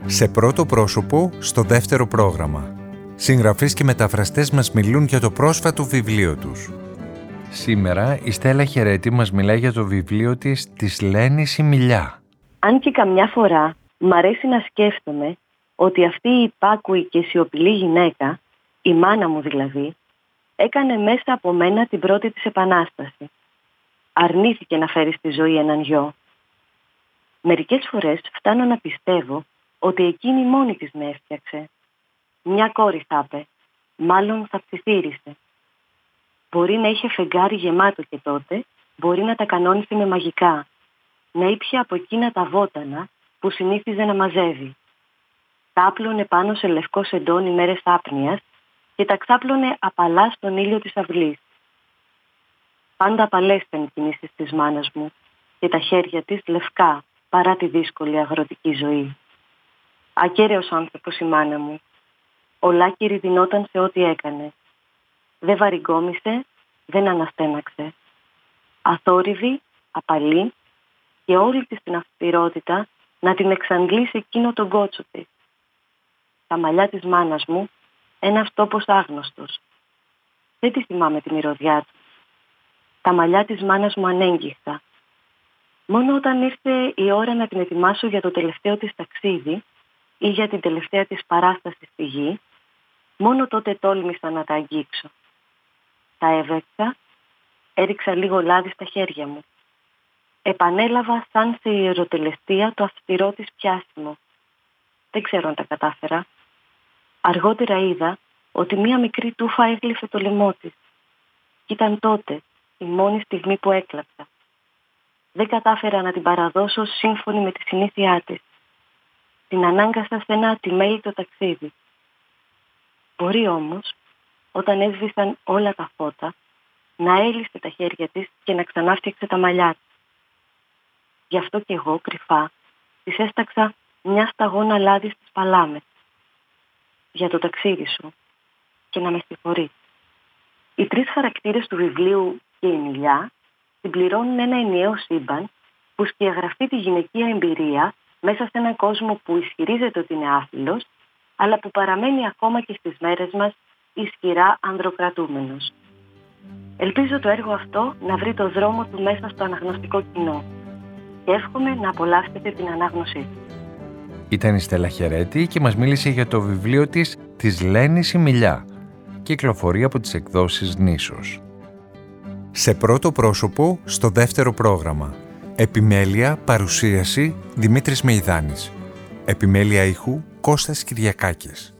Σε πρώτο πρόσωπο, στο δεύτερο πρόγραμμα. Συγγραφείς και μεταφραστές μας μιλούν για το πρόσφατο βιβλίο τους. Σήμερα η Στέλλα Χερέτη μας μιλάει για το βιβλίο της Λένης η Μιλιά. Αν και καμιά φορά μ' αρέσει να σκέφτομαι ότι αυτή η υπάκουη και σιωπηλή γυναίκα, η μάνα μου δηλαδή, έκανε μέσα από μένα την πρώτη της επανάσταση. Αρνήθηκε να φέρει στη ζωή έναν γιο. Μερικές φορές φτάνω να πιστεύω ότι εκείνη μόνη της με έφτιαξε. Μια κόρη θα είπε, μάλλον θα ψιθύρισε. Μπορεί να είχε φεγγάρι γεμάτο και τότε, μπορεί να τα κανόνισε με μαγικά, να ήπια από εκείνα τα βότανα που συνήθιζε να μαζεύει. Τα άπλωνε πάνω σε λευκό σεντόνι μέρες άπνοιας και τα ξάπλωνε απαλά στον ήλιο της αυλής. Πάντα απαλές ήταν οι κινήσεις της μάνας μου και τα χέρια της λευκά παρά τη δύσκολη αγροτική ζωή. Ακέραιος άνθρωπος η μάνα μου. Ολάκυρη δινόταν σε ό,τι έκανε. Δεν βαριγκόμισε, δεν αναστέναξε. Αθόρυβη, απαλή και όλη της την αυστηρότητα να την εξαντλήσει εκείνο τον κότσο της. Τα μαλλιά της μάνας μου, ένας τόπος άγνωστος. Δεν τη θυμάμαι τη μυρωδιά του. Τα μαλλιά της μάνας μου ανέγγιχτα. Μόνο όταν ήρθε η ώρα να την ετοιμάσω για το τελευταίο της ταξίδι ή για την τελευταία της παράσταση στη γη, μόνο τότε τόλμησα να τα αγγίξω. Τα έβεξα, έριξα λίγο λάδι στα χέρια μου. Επανέλαβα σαν σε ιεροτελεστία το αυστηρό της πιάσιμο. Δεν ξέρω αν τα κατάφερα. Αργότερα είδα ότι μία μικρή τούφα έγλυφε το λαιμό της. Ήταν τότε η μόνη στιγμή που έκλαψα. Δεν κατάφερα να την παραδώσω σύμφωνη με τη συνήθειά της. Την ανάγκασα σε ένα ατιμέλητο ταξίδι. Μπορεί όμως, όταν έσβησαν όλα τα φώτα, να έλυσε τα χέρια της και να ξανάφτιαξε τα μαλλιά της. Γι' αυτό κι εγώ, κρυφά, της έσταξα μια σταγόνα λάδι στις παλάμες. Για το ταξίδι σου και να με συγχωρείς. Οι τρεις χαρακτήρες του βιβλίου και η Μιλιά συμπληρώνουν ένα ενιαίο σύμπαν που σκιαγραφεί τη γυναικεία εμπειρία μέσα σε έναν κόσμο που ισχυρίζεται ότι είναι άθλιος, αλλά που παραμένει ακόμα και στις μέρες μας ισχυρά ανδροκρατούμενος. Ελπίζω το έργο αυτό να βρει το δρόμο του μέσα στο αναγνωστικό κοινό και εύχομαι να απολαύσετε την ανάγνωσή του. Ήταν η Στέλλα Χερέτη και μας μίλησε για το βιβλίο της Λένης η Μιλιά. Κυκλοφορεί από τις εκδόσεις Νήσος. Σε πρώτο πρόσωπο, στο δεύτερο πρόγραμμα. Επιμέλεια, παρουσίαση, Δημήτρης Μεϊδάνης. Επιμέλεια ήχου, Κώστας Κυριακάκης.